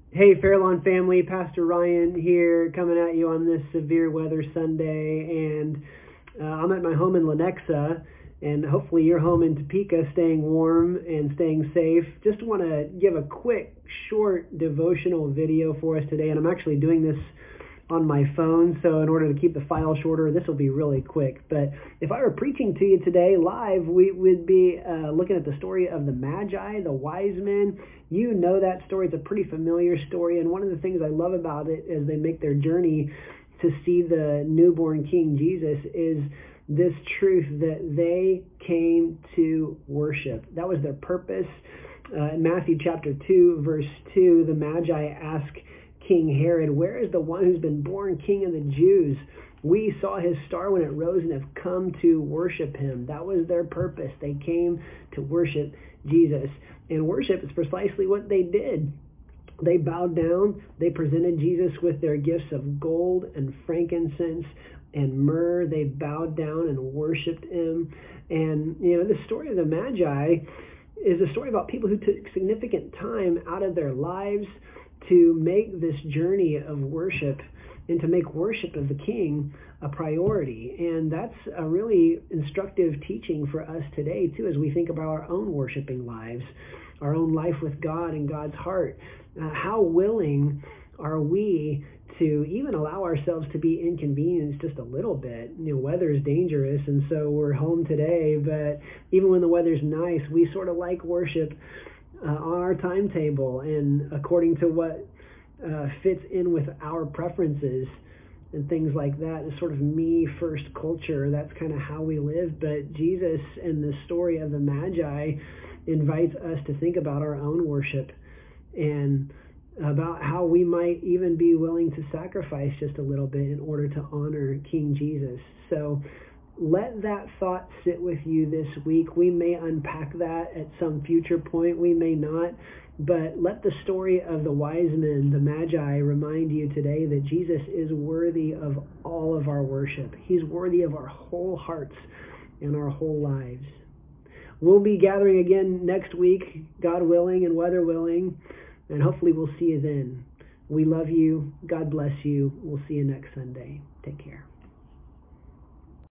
Hey, Fairlawn family, Pastor Ryan here, coming at you on this severe weather Sunday, and I'm at my home in Lenexa, and hopefully you're home in Topeka, staying warm and staying safe. Just want to give a quick, short devotional video for us today, and I'm actually doing this on my phone, so in order to keep the file shorter, this will be really quick. But if I were preaching to you today live, we would be looking at the story of the Magi, the wise men. You know that story. It's a pretty familiar story, and one of the things I love about it as they make their journey to see the newborn King Jesus is this truth that they came to worship. That was their purpose. In Matthew chapter 2, verse 2, the Magi ask King Herod, "Where is the one who's been born King of the Jews? We saw his star when it rose and have come to worship him." That was their purpose. They came to worship Jesus. And worship is precisely what they did. They bowed down. They presented Jesus with their gifts of gold and frankincense and myrrh. They bowed down and worshiped him. And, the story of the Magi is a story about people who took significant time out of their lives to make this journey of worship and to make worship of the King a priority. And that's a really instructive teaching for us today, too, as we think about our own worshiping lives, our own life with God and God's heart. How willing are we to even allow ourselves to be inconvenienced just a little bit? Weather is dangerous, and so we're home today, but even when the weather's nice, we sort of like worship on our timetable and according to what fits in with our preferences and things like that. It's sort of me first culture. That's kind of how we live. But Jesus and the story of the Magi invites us to think about our own worship and about how we might even be willing to sacrifice just a little bit in order to honor King Jesus. So let that thought sit with you this week. We may unpack that at some future point. We may not. But let the story of the wise men, the Magi, remind you today that Jesus is worthy of all of our worship. He's worthy of our whole hearts and our whole lives. We'll be gathering again next week, God willing and weather willing, and hopefully we'll see you then. We love you. God bless you. We'll see you next Sunday. Take care.